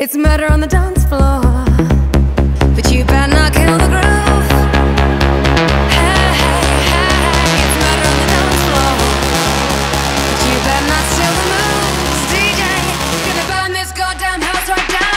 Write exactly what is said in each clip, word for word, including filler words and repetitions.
It's murder on the dance floor, but you better not kill the groove. Hey, hey, hey, it's murder on the dance floor, but you better not steal the moves. D J, gonna burn this goddamn house right down.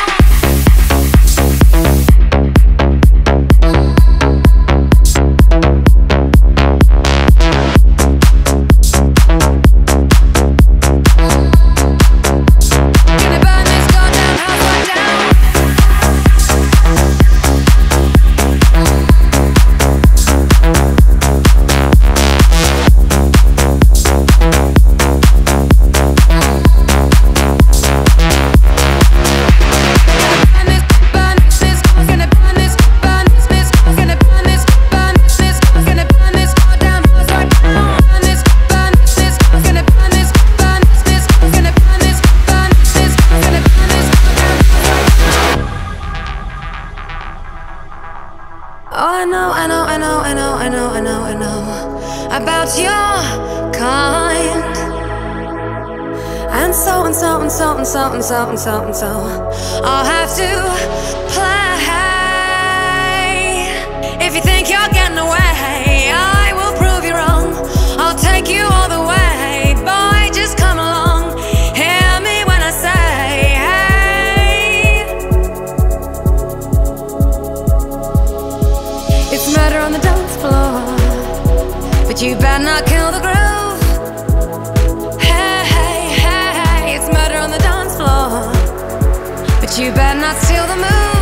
Oh, I know, I know, I know, I know, I know, I know, I know about your kind. And so and so and so and so and so and so and so I'll have to play. If you think you're getting away, I will prove you wrong. I'll take you all the way. Boy, just come along. Hear me when I say, hey. It's murder on the dance floor, but you better not kill the groove. Hey, hey, hey, hey, it's murder on the dance floor, but you better not steal the move.